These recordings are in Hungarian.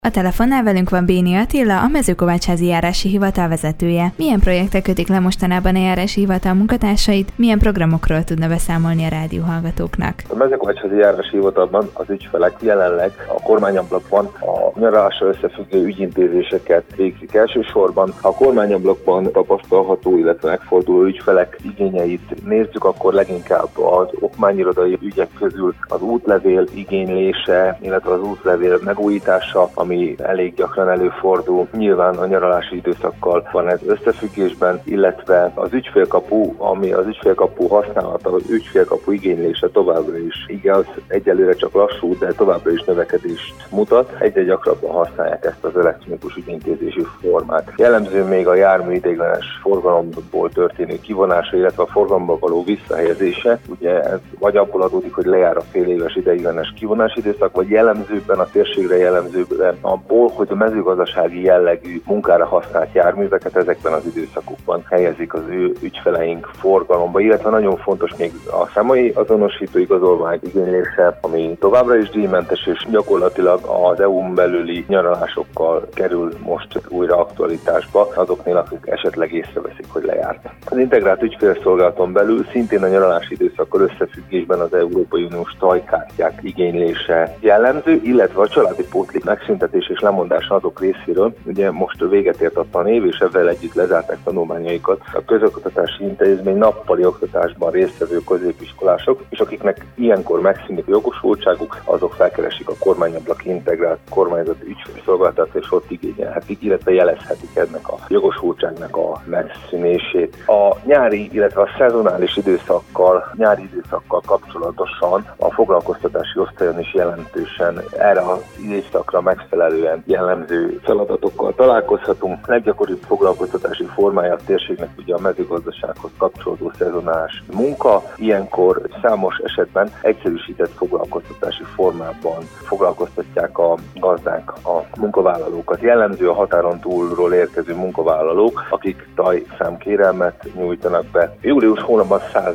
A telefonnál velünk van Béni Attila, a Mezőkovácsházi járási hivatal vezetője. Milyen projektek kötik le mostanában a járási hivatal munkatársait, milyen programokról tudna beszámolni a rádióhallgatóknak? A Mezőkovácsházi járási hivatalban az ügyfelek jelenleg a kormányablakban a nyaralással összefüggő ügyintézéseket végzik elsősorban. A kormányablakban tapasztalható, illetve megforduló ügyfelek igényeit nézzük, akkor leginkább az okmányirodai ügyek közül az útlevél igénylése, illetve az útlevél megújítása, ami elég gyakran előfordul. Nyilván a nyaralási időszakkal van ez összefüggésben, illetve az ügyfélkapu, ami az ügyfélkapu használata, az ügyfélkapu igénylése továbbra is igaz, egyelőre csak lassú, de továbbra is növekedést mutat. Egyre gyakrabban használják ezt az elektronikus ügyintézési formát. Jellemző még a jármű ideiglenes forgalomból történő kivonása, illetve a forgalomba való visszahelyezése. Ugye ez vagy abból adódik, hogy lejár a fél éves ideiglenes kivonási időszak, vagy jellemzőbben a térségre jellemzőbben abból, hogy a mezőgazdasági jellegű munkára használt járműveket ezekben az időszakokban helyezik az ő ügyfeleink forgalomba, illetve nagyon fontos még a számai azonosító igazolvány igénylése, ami továbbra is díjmentes, és gyakorlatilag az EU-n belüli nyaralásokkal kerül most újra aktualitásba azoknél, akik esetleg észreveszik, hogy lejárt. Az integrált ügyfélszolgálaton belül szintén a nyaralási időszakkal összefüggésben az Európai Uniós tajkártyák igénylése jellemző, illetve a családi pótlék megszüntetés és lemondása azok részéről. Ugye most véget ért a tanév, és ezzel együtt lezárták tanulmányaikat a közoktatási intézmény nappali oktatásban résztvevő középiskolások, és akiknek ilyenkor megszűnik a jogosultságuk, azok felkeresik a kormányablaki integrált kormányzati ügyfélszolgáltatást, és ott igényelhetik, illetve jelezhetik ennek a jogosultságnak a megszűnését. A nyári, illetve a szezonális nyári időszakkal kapcsolatosan a foglalkoztatási osztályon is jelentősen erre az időszakra megfelelően jellemző feladatokkal találkozhatunk. Leggyakoribb foglalkoztatási formája a térségnek ugye a mezőgazdasághoz kapcsolódó szezonális munka. Ilyenkor számos esetben egyszerűsített foglalkoztatási formában foglalkoztatják a gazdák a munkavállalókat. Jellemző a határon túlról érkező munkavállalók, akik tajszámkérelmet nyújtanak be. Július hónapban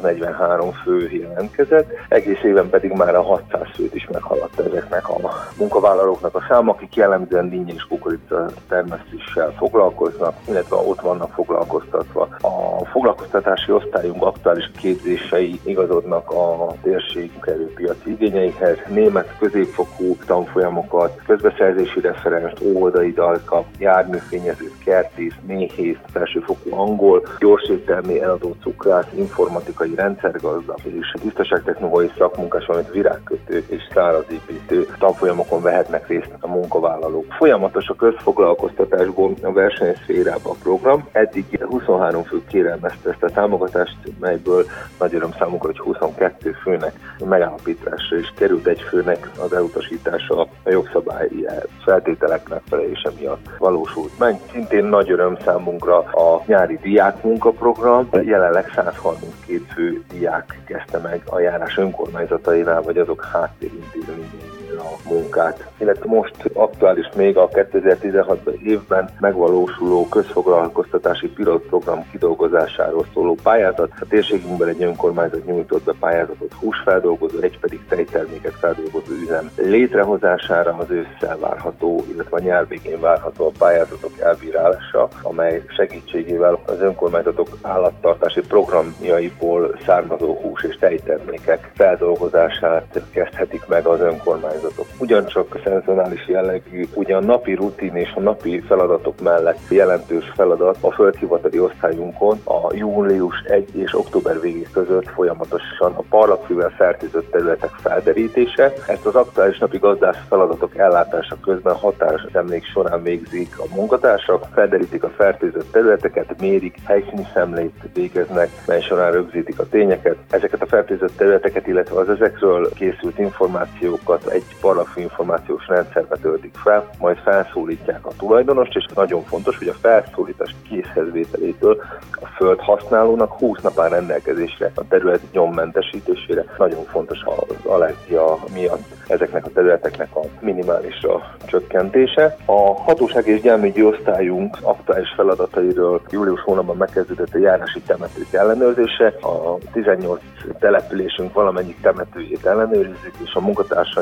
143 fő jelentkezett, egész éven pedig már a 600 főt is meghaladta ezeknek a munkavállalóknak a szám, akik jellemzően dinnye és kukorica termesztéssel foglalkoznak, illetve ott vannak foglalkoztatva. A foglalkoztatási osztályunk aktuális képzései igazodnak a térség munkaerőpiaci igényeihez, német középfokú tanfolyamokat, közbeszerzési referenst, óvodai dalkap, járműfényező, kertész, méhész, felsőfokú angol, gyorséttermi eladó cukrász, informatikai rendszergazda és tisztaságtechnológiai szakmunkás, valamint virágkötő és szárazépítő tanfolyamokon vehetnek részt a munkavállalók. Folyamatos a közfoglalkoztatásból a versenyszférában a program. Eddig 23 fő kérelmezte ezt a támogatást, melyből nagy öröm számunkra, hogy 22 főnek megállapításra is került, egy főnek az elutasítása a jogszabályi feltételek megfelelése miatt valósult meg. Szintén nagy öröm számunkra a nyári diákmunkaprogram. Jelenleg 132 fő diák kezdte meg a járás önkormányzatainál, vagy azok háttérintézményeinél a munkát. Illetve most aktuális még a 2016 évben megvalósuló közfoglalkoztatási pilotprogram kidolgozásáról szóló pályázat. A térségünkben egy önkormányzat nyújtott be pályázatot húsfeldolgozó, egy pedig tejterméket feldolgozó üzem létrehozására. Az ősszel várható, illetve a nyár végén várható a pályázatok elbírálása, amely segítségével az önkormányzatok állattartási programjaiból származó hús és tejtermékek feldolgozását kezdhetik meg az önkormányzatok. Ugyancsak a szezonális jellegű, ugyan napi rutin és a napi feladatok mellett jelentős feladat a földhivatali osztályunkon a július 1 és október végig között folyamatosan a parlagfűvel fertőzött területek felderítése. Ezt az aktuális napi gazdász feladatok ellátása közben hatásemlék során végzik a munkatársak, felderítik a fertőzött területeket, mérik, helyszíni szemlét végeznek, mely során rögzítik a tényeket. Ezeket a fertőzött területeket, illetve az ezekről készült információkat egy parlagfű információs rendszerbe töltik fel, majd felszólítják a tulajdonost, és nagyon fontos, hogy a felszólítás készhezvételétől a földhasználónak 20 nap áll rendelkezésre a terület nyommentesítésére. Nagyon fontos az allergia miatt ezeknek a területeknek a minimálisra csökkentése. A hatóság és gyámügyi osztályunk aktuális feladatairól július hónapban megkezdődött a járási temetők ellenőrzése. A 18 településünk valamennyi temetőjét ellenőrizzük, és a munkatársaink a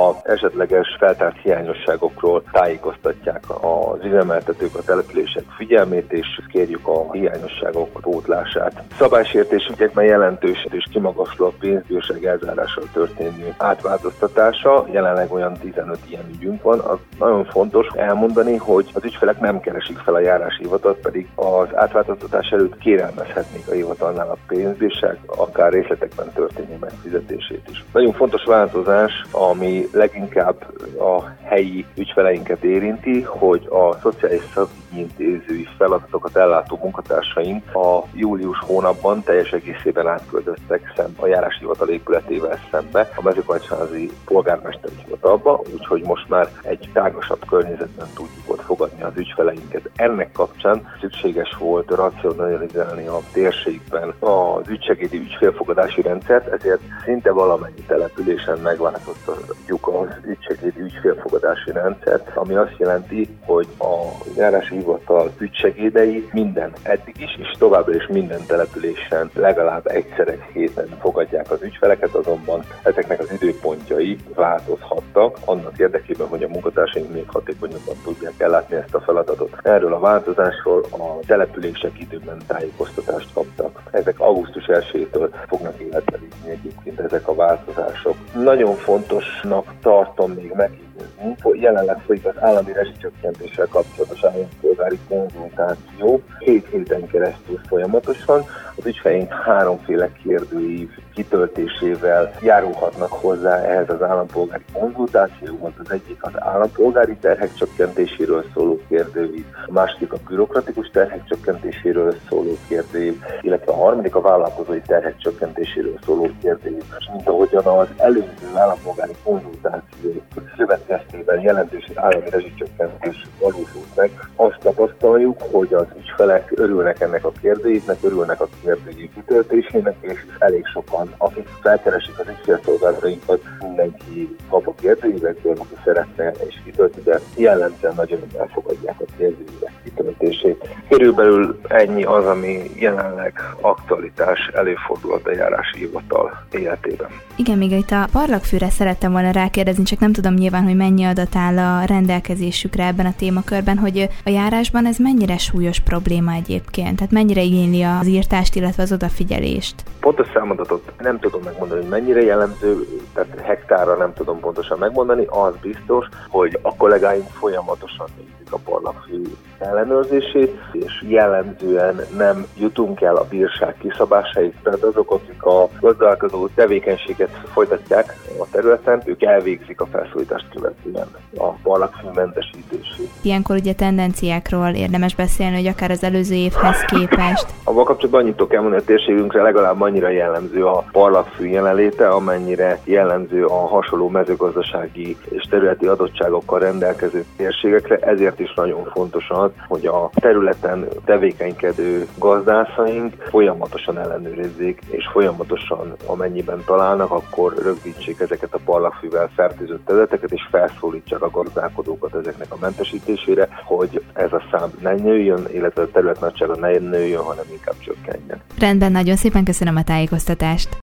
az esetleges feltárt hiányosságokról tájékoztatják az üzemeltetők, a települések figyelmét, és kérjük a hiányosságok pótlását. Szabálysértés ügyekben jelentős és kimagasló a pénzbírság elzárással történő átváltoztatása. Jelenleg olyan 15 ilyen ügyünk van. Az nagyon fontos elmondani, hogy az ügyfelek nem keresik fel a járási hivatalt, pedig az átváltoztatás előtt kérelmezhetnék a hivatalnál a pénzbírság, akár részletekben történő megfizetését is. Nagyon fontos változás, ami leginkább a helyi ügyfeleinket érinti, hogy a szociális szakügyintézői feladatokat ellátó munkatársaink a július hónapban teljes egészében átköltöztek a járási hivatal épületével szembe a mezőkövesdházi polgármesteri hivatalba, úgyhogy most már egy tágasabb környezetben tudjuk ott fogadni az ügyfeleinket. Ennek kapcsán szükséges volt racionalizálni a térségben az ügysegédi ügyfélfogadási rendszert, ezért szinte valamennyi településen megváltoztatjuk az ügysegédi ügyfélfogadási rendszert, ami azt jelenti, hogy a járási hivatal ügysegédei eddig is és továbbra is minden településen legalább egyszer egy héten fogadják az ügyfeleket, azonban ezeknek az időpontjai változhattak annak érdekében, hogy a munkatársaink még hatékonyabban tudják ellátni ezt a feladatot. Erről a változásról a települések időben tájékoztatást kaptak. Ezek augusztus 1-től fognak életbe lépni egyébként ezek a változások. Nagyon fontosnak tartom még megjegyezni, hogy jelenleg folyik az állami rezsicsökkentéssel kapcsolatos állampolgári konzultáció 7 héten keresztül folyamatosan. Az ügyfeleink 3 kérdőív kitöltésével járulhatnak hozzá ehhez az állampolgári konzultációhoz. Az egyik az állampolgári terhek csökkentéséről szóló kérdőív, a második a bürokratikus terhek csökkentéséről szóló kérdőív, illetve a harmadik a vállalkozói terhek csökkentéséről szóló kérdőív. És mint ahogyan az előző állampolgári konzultáció következtében jelentős állami rezsicsökkentés valósult meg, azt tapasztaljuk, hogy az ügyfelek örülnek ennek a kérdőívnek, örülnek a kérdőív kitöltésének, és elég sokan, akik felkeresik az ügyfélszolgálatainkat, mindenki kap a kérdőívekből, aki szeretne és kitölti, de jellemzően nagyon elfogadják a kérdőívek kitöltését. Körülbelül ennyi az, ami jelenleg aktualitás előfordulhat a járási hivatal életében. Igen, még itt a parlagfűre szerettem volna rákérdezni, csak nem tudom nyilván, hogy mennyi adat áll a rendelkezésükre ebben a témakörben, hogy a járásban ez mennyire súlyos probléma egyébként, tehát mennyire igényli az írtást, illetve az odafigyelést. Pontos számadatot nem tudom megmondani, hogy mennyire jellemző, tehát hektárra nem tudom pontosan megmondani, az biztos, hogy a kollégáink folyamatosan nézik a parlagfű ellenőrzését, és jellemzően nem jutunk el a bírság kiszabásáig, tehát azok, akik a gazdálkodó tevékenységet folytatják a területen, ők elvégzik a felszólítást követően a parlagfű mentesítését. Ilyenkor ugye tendenciákról érdemes beszélni, hogy akár az előző évhez képest. Avval kapcsolatban annyit kell mondani, a térségünkre legalább annyira jellemző a parlagfű jelenléte, amennyire jellemző a hasonló mezőgazdasági és területi adottságokkal rendelkező térségekre, ezért is nagyon fontos az, hogy a területen tevékenykedő gazdászaink folyamatosan ellenőrizzék, és folyamatosan, amennyiben találnak, akkor rögzítsék ezeket a parlagfűvel fertőzött területeket, és felszólítsák a gazdálkodókat ezeknek a mentesítésére, hogy ez a szám ne nőjön, illetve a terület nagysága ne nőjön, hanem inkább csökkenjen. Rendben, nagyon szépen köszönöm a tájékoztatást.